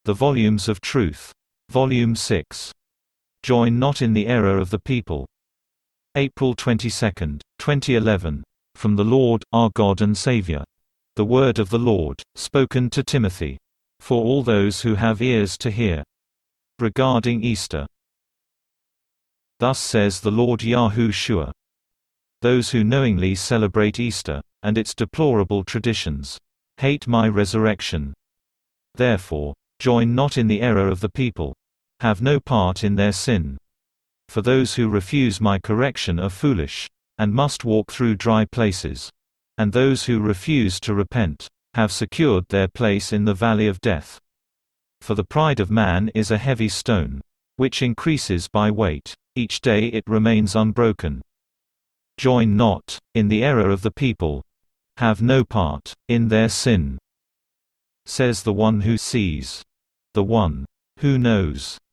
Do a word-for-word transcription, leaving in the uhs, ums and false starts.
The Volumes of Truth. Volume six. Join not in the error of the people. April twenty-second, twenty eleven. From the Lord, our God and Savior. The word of the Lord, spoken to Timothy. For all those who have ears to hear. Regarding Easter. Thus says the Lord Yahushua. Those who knowingly celebrate Easter, and its deplorable traditions, hate my resurrection. Therefore, join not in the error of the people. Have no part in their sin. For those who refuse my correction are foolish, and must walk through dry places. And those who refuse to repent, have secured their place in the valley of death. For the pride of man is a heavy stone, which increases by weight. Each day it remains unbroken. Join not in the error of the people. Have no part in their sin. Says the one who sees. The one who knows.